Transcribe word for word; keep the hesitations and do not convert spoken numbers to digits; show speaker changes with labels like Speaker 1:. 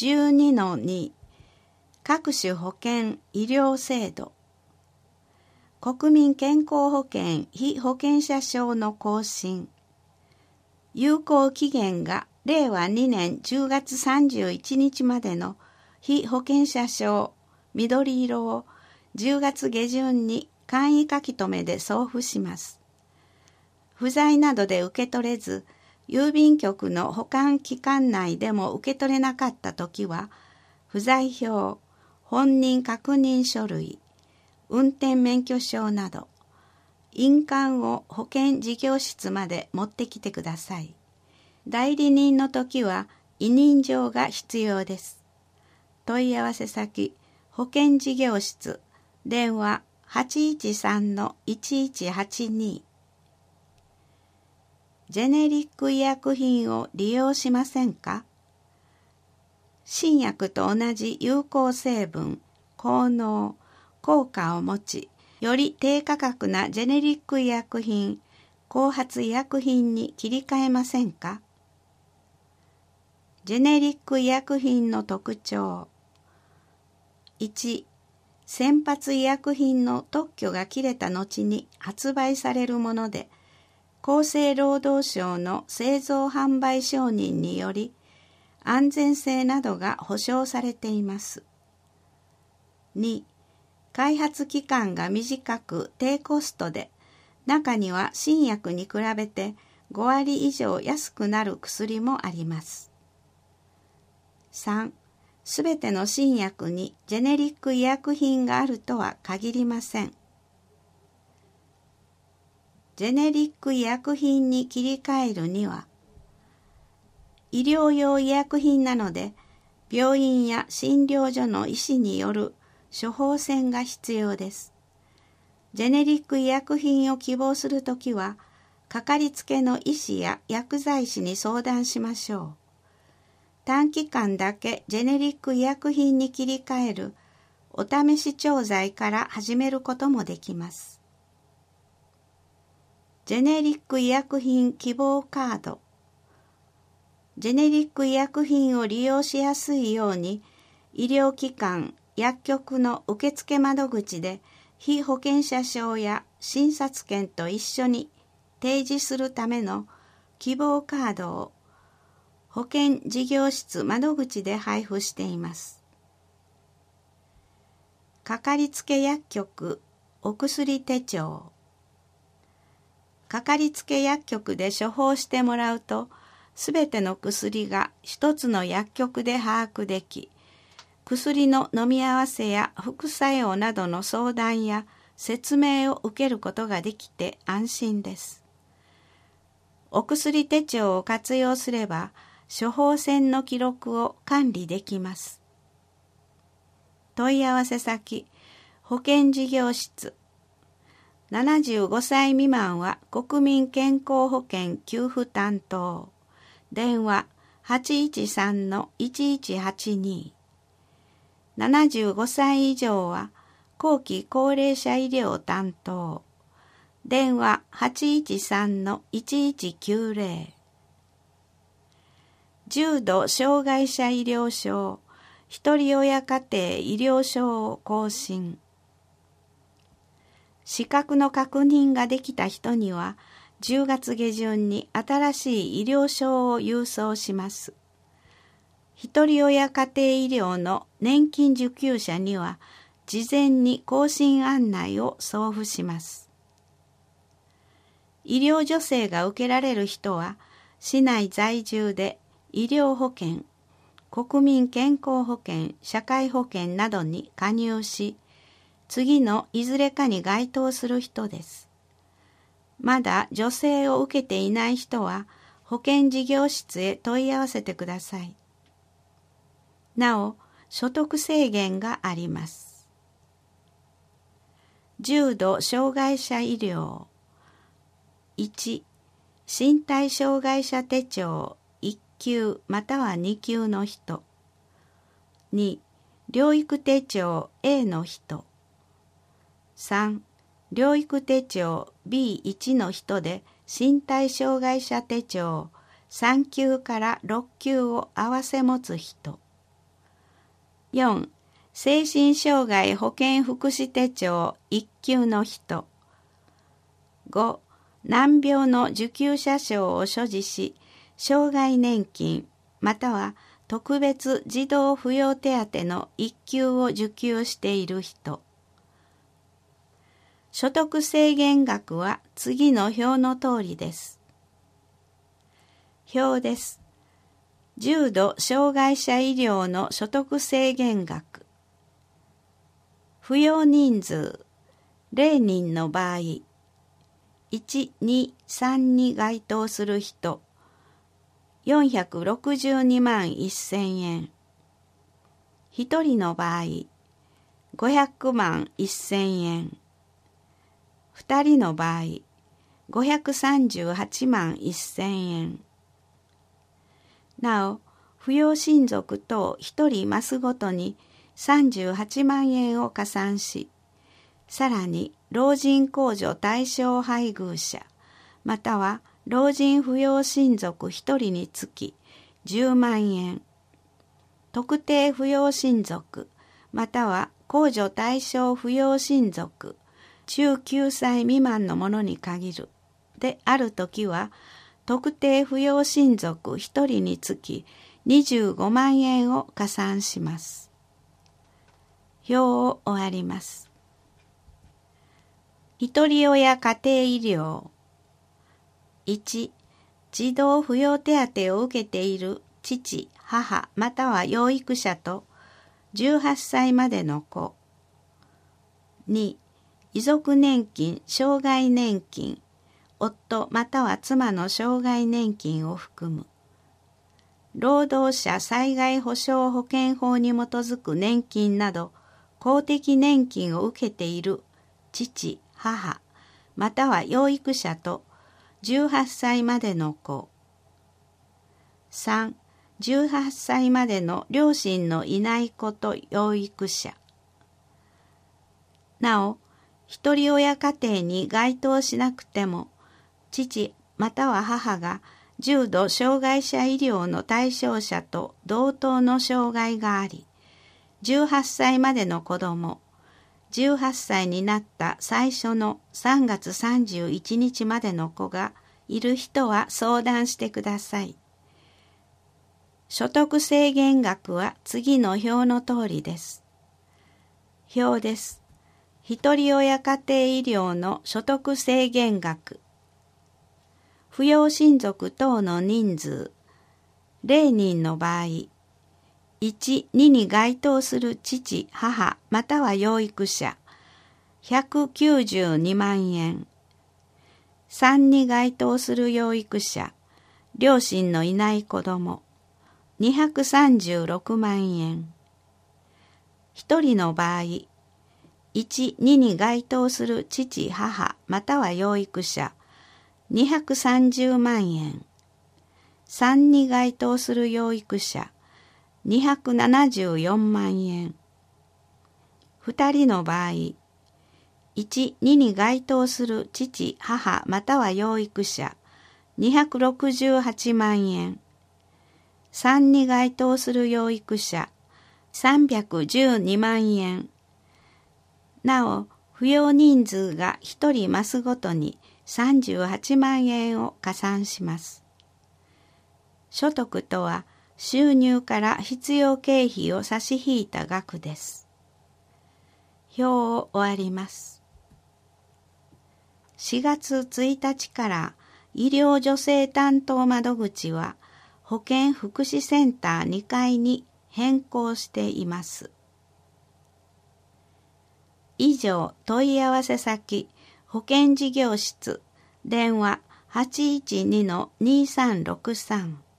Speaker 1: じゅうにのに 各種保険医療制度、国民健康保険被保険者証の更新、有効期限がれいわにねんじゅうがつさんじゅういちにちまでの被保険者証緑色をじゅうがつげじゅんに簡易書き留めで送付します。不在などで受け取れず、郵便局の保管期間内でも受け取れなかったときは、不在票、本人確認書類、運転免許証など、印鑑を保険事業室まで持ってきてください。代理人のときは委任状が必要です。問い合わせ先、保険事業室、電話 はちいちさんのいちいちはちに。ジェネリック医薬品を利用しませんか？新薬と同じ有効成分、効能、効果を持ち、より低価格なジェネリック医薬品、後発医薬品に切り替えませんか？ジェネリック医薬品の特徴。いち、先発医薬品の特許が切れた後に発売されるもので、厚生労働省の製造販売承認により安全性などが保証されています。に、開発期間が短く低コストで、中には新薬に比べてごわり以上安くなる薬もあります。さん、すべての新薬にジェネリック医薬品があるとは限りません。ジェネリック医薬品に切り替えるには、医療用医薬品なので、病院や診療所の医師による処方箋が必要です。ジェネリック医薬品を希望するときは、かかりつけの医師や薬剤師に相談しましょう。短期間だけジェネリック医薬品に切り替えるお試し調剤から始めることもできます。ジェネリック医薬品希望カード。ジェネリック医薬品を利用しやすいように、医療機関、薬局の受付窓口で被保険者証や診察券と一緒に提示するための希望カードを保険事業室窓口で配布しています。かかりつけ薬局お薬手帳。かかりつけ薬局で処方してもらうと、すべての薬が一つの薬局で把握でき、薬の飲み合わせや副作用などの相談や説明を受けることができて安心です。お薬手帳を活用すれば、処方箋の記録を管理できます。問い合わせ先、保険事業室。ななじゅうごさい未満は国民健康保険給付担当。電話 はちいちさんのいちいちはちに。ななじゅうごさい以上は後期高齢者医療担当。電話 はちいちさんのいちいちきゅうぜろ。重度障害者医療証、ひとり親家庭医療証を更新。資格の確認ができた人には、じゅうがつげじゅんに新しい医療証を郵送します。ひとり親家庭医療の年金受給者には、事前に更新案内を送付します。医療助成が受けられる人は、市内在住で医療保険、国民健康保険、社会保険などに加入し、次のいずれかに該当する人です。まだ助成を受けていない人は、保険事業室へ問い合わせてください。なお、所得制限があります。重度障害者医療。いち、身体障害者手帳いっきゅうまたはにきゅうの人。に、療育手帳 A の人。さん、療育手帳 ビーいち の人で身体障害者手帳さんきゅうからろっきゅうを合わせ持つ人。 よん、精神障害保健福祉手帳いっ級の人。ご、難病の受給者証を所持し、障害年金または特別児童扶養手当のいっ級を受給している人。所得制限額は次の表の通りです。表です。重度障害者医療の所得制限額。扶養人数ゼロにんの場合、いち、に、さんに該当する人、よんひゃくろくじゅうにまんせんえん。ひとりの場合、ごひゃくまんせんえん。ふたりの場合、ごひゃくさんじゅうはちまんせんえん。なお、扶養親族等ひとりマスごとにさんじゅうはちまんえんを加算し、さらに老人控除対象配偶者、または老人扶養親族ひとりにつきじゅうまんえん、特定扶養親族、または控除対象扶養親族、中きゅうさい未満のものに限る、であるときは、特定扶養親族ひとりにつきにじゅうごまんえんを加算します。表を終わります。ひとり親家庭医療。いち、児童扶養手当を受けている父、母、または養育者とじゅうはっさいまでの子。に、遺族年金、障害年金、夫または妻の障害年金を含む。労働者災害保障保険法に基づく年金など公的年金を受けている父、母、または養育者とじゅうはっさいまでの子。さん、じゅうはっさいまでの両親のいない子と養育者。なお、一人親家庭に該当しなくても、父または母が重度障害者医療の対象者と同等の障害があり、じゅうはっさいまでの子ども、じゅうはっさいになった最初のさんがつさんじゅういちにちまでの子がいる人は相談してください。所得制限額は次の表の通りです。表です。一人親家庭医療の所得制限額。扶養親族等の人数、ゼロにんの場合、いち、にに該当する父、母、または養育者、ひゃくきゅうじゅうにまんえん。さんに該当する養育者、両親のいない子ども、にひゃくさんじゅうろくまんえん。ひとりの場合、いち、にに該当する父、母、または養育者、にひゃくさんじゅうまんえん。さんに該当する養育者、にひゃくななじゅうよんまんえん。ふたりの場合、いち、にに該当する父、母、または養育者、にひゃくろくじゅうはちまんえん。さんに該当する養育者、さんびゃくじゅうにまんえん。なお、扶養人数がひとりマスごとにさんじゅうはちまんえんを加算します。所得とは収入から必要経費を差し引いた額です。表を終わります。しがつついたちから医療助成担当窓口は保健福祉センターにかいに変更しています。以上、問い合わせ先、保健事業室、電話 はちいちにのにさんろくさん。